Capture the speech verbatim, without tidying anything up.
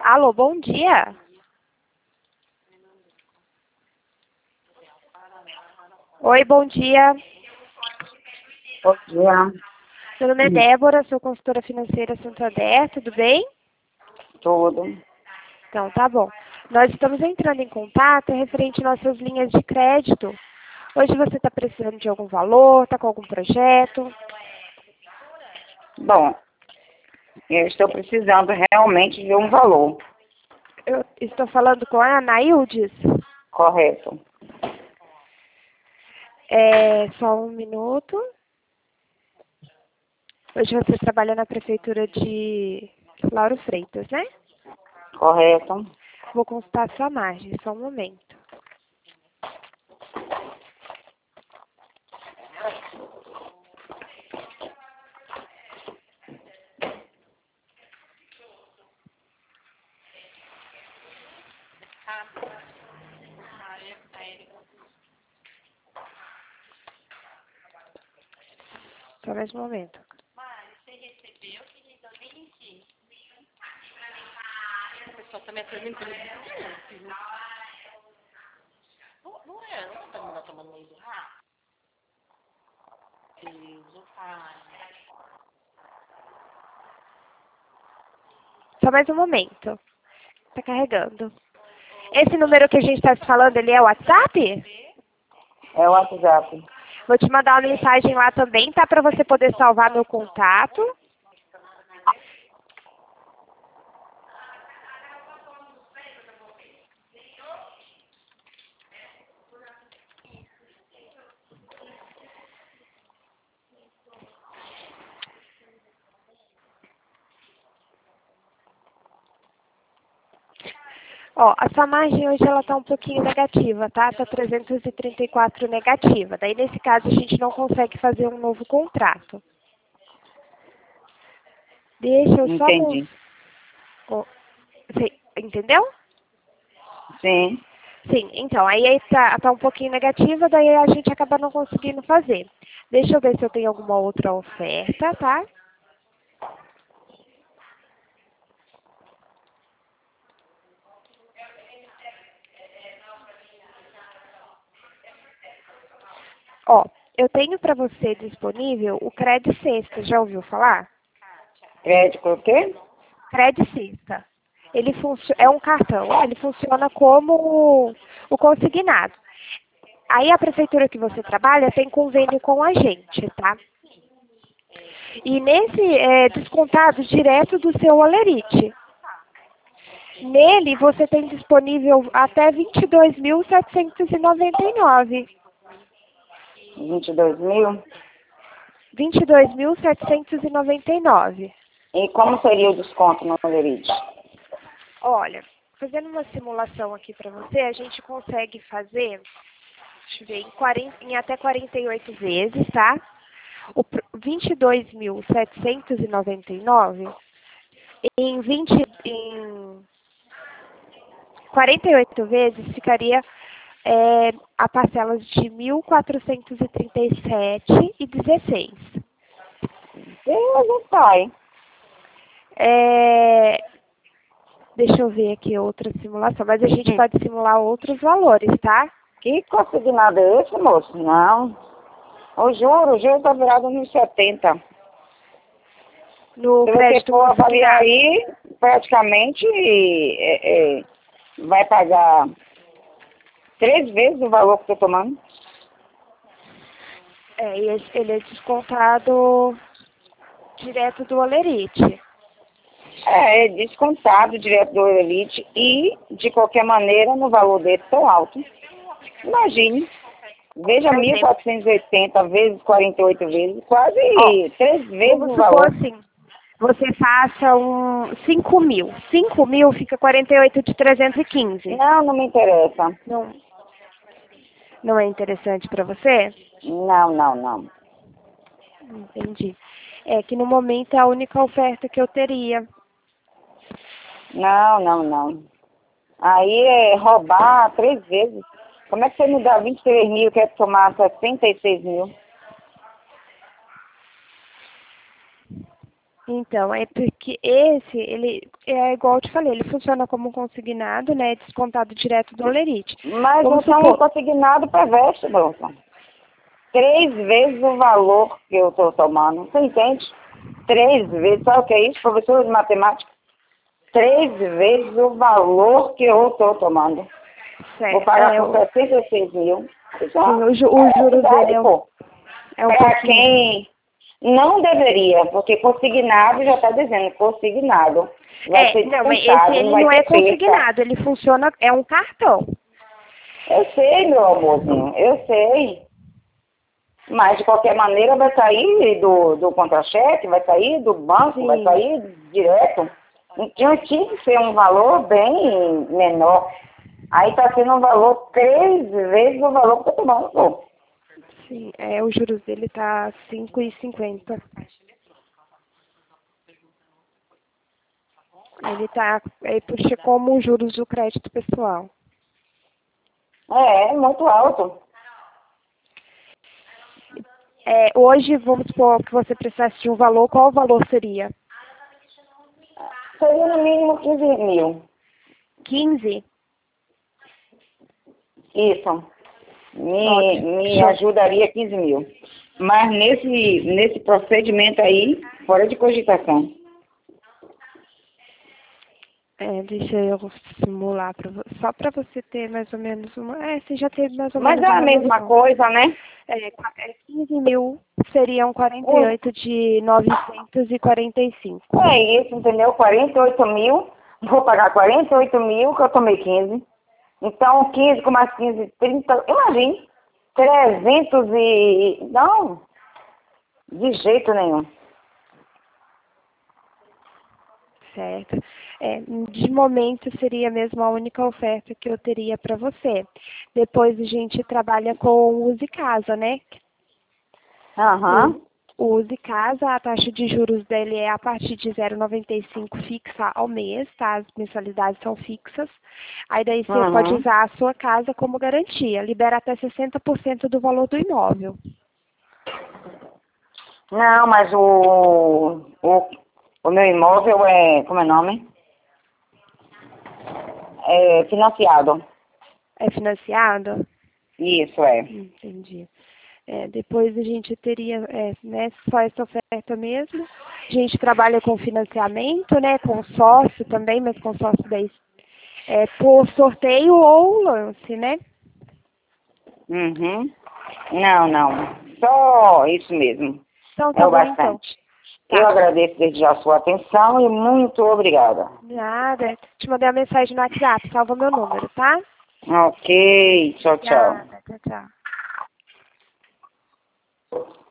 Alô, bom dia. Oi, bom dia. Bom dia. Meu nome é Débora, sou consultora financeira Santander, tudo bem? Tudo. Então, tá bom. Nós estamos entrando em contato referente às nossas linhas de crédito. Hoje você está precisando de algum valor, está com algum projeto? Bom, eu estou precisando realmente de um valor. Eu estou falando com a Anaildes. Correto. É, só um minuto. Hoje você trabalha na prefeitura de Lauro Freitas, né? Correto. Vou consultar a sua margem, só um momento. Só mais um momento. O pessoal tá me apresentando. Não, não é, não tá me tomando meio do rato. Deus, o pai. Só mais um momento. Tá carregando. Esse número que a gente está falando, ele é o WhatsApp? É o WhatsApp. Vou te mandar uma mensagem lá também, tá? Para você poder salvar meu contato. Ó, a sua margem hoje ela tá um pouquinho negativa, tá? Tá trezentos e trinta e quatro negativa. Daí, nesse caso, a gente não consegue fazer um novo contrato. Deixa eu só... Entendi. Ó, você entendeu? Sim. Sim, então, aí tá, tá um pouquinho negativa, daí a gente acaba não conseguindo fazer. Deixa eu ver se eu tenho alguma outra oferta, tá? Ó, eu tenho para você disponível o Cred Sexta, já ouviu falar? Crédito o quê? Cred Sexta. Ele funcio- é um cartão, ele funciona como o consignado. Aí a prefeitura que você trabalha tem convênio com a gente, tá? E nesse é descontado direto do seu Olerite. Nele você tem disponível até vinte e dois mil setecentos e noventa e nove. vinte e dois mil? vinte e dois mil setecentos e noventa e nove. E como seria o desconto no Lerite? Olha, fazendo uma simulação aqui para você, a gente consegue fazer, deixa eu ver, em, quarenta, em até quarenta e oito vezes, tá? O pr- vinte e dois mil setecentos e noventa e nove em, vinte, em quarenta e oito vezes ficaria é, a parcelas de mil quatrocentos e trinta e sete reais e dezesseis centavos. Deus, não sai. É, deixa eu ver aqui outra simulação, mas a gente Hum. pode simular outros valores, tá? Que consignado é esse, moço? Não. O juro, o juro tá virado nos setenta. No Se você crédito for avaliar consignado. aí, praticamente é, é, vai pagar três vezes o valor que eu tô tomando. É, e esse- ele é descontado direto do Olerite. É, descontado direto do Elite e, de qualquer maneira, no valor dele tão alto. Imagine, veja Por mil exemplo, quatrocentos e oitenta vezes quarenta e oito vezes, quase ó, três vezes vamos o supor valor. assim, você faça um cinco mil. cinco mil fica quarenta e oito de trezentos e quinze. Não, não me interessa. Não, não é interessante para você? Não, não, não. Entendi. É que no momento é a única oferta que eu teria. Não, não, não. Aí é roubar três vezes. Como é que você me dá vinte e três mil e quer tomar sessenta e seis mil? Então, é porque esse, ele é igual eu te falei, ele funciona como consignado, né? Descontado direto do Olerite. Mas Vamos então supor, o consignado perverte, Bolsa. Três vezes o valor que eu estou tomando. Você entende? Três vezes. Sabe o que é isso, professor de matemática? Três vezes o valor que eu estou tomando. certo, Vou pagar é, por o, sessenta e seis mil. Isso sim, o, ju- os é juros verdade, dele é um, pô. é um Para pouquinho. quem não deveria, porque consignado já está dizendo, consignado. Vai É, ser não, mas esse descontado, não ele vai não é ter perca. consignado, ele funciona, é um cartão. Eu sei, meu amorzinho, eu sei. Mas, de qualquer maneira, vai sair do, do contra-cheque, vai sair do banco, vai Sim, sair direto. Então, tinha que ser um valor bem menor. Aí está sendo um valor três vezes o valor que eu estou tomando, pô. sim, é, os juros dele tá cinco e cinquenta. Ele tá, é, puxa como os juros do crédito pessoal. É, é muito alto. É, hoje, vamos supor que você precisasse de um valor, qual o valor seria? Seria no mínimo quinze mil. quinze? Isso. Me, Ótimo. me Show. ajudaria quinze mil. Mas nesse, nesse procedimento aí, fora de cogitação. É, deixa eu simular pra, vo- só para você ter mais ou menos uma. É, você já teve mais ou Mas menos é a uma mesma noção. coisa, né? É, qua- é quinze mil seriam quarenta e Um, oito de novecentos e quarenta e cinco. é isso, entendeu? quarenta e oito mil, vou pagar quarenta e oito mil que eu tomei quinze. Então, quinze com mais quinze, trinta, imagine, trezentos e... Não, de jeito nenhum. Certo? É, de momento seria mesmo a única oferta que eu teria para você. Depois a gente trabalha com o Use Casa, né? Aham, O, o Use Casa, a taxa de juros dele é a partir de zero vírgula noventa e cinco fixa ao mês, tá? As mensalidades são fixas. Aí daí você pode aham. usar a sua casa como garantia. Libera até sessenta por cento do valor do imóvel. Não, mas o, o, o meu imóvel é, como é o nome? É financiado. É financiado? Isso, é. Entendi. É, depois a gente teria, é, né, só essa oferta mesmo. A gente trabalha com financiamento, né, com sócio também, mas com sócio daí é, por sorteio ou lance, né? Uhum. Não, não. Só isso mesmo. Então É tá o bom então. bastante. Eu Tá. agradeço desde já a sua atenção e muito obrigada. Nada. Te mandei uma mensagem no WhatsApp, salva meu número, tá? Ok, tchau, tchau. Obrigada, tchau, tchau.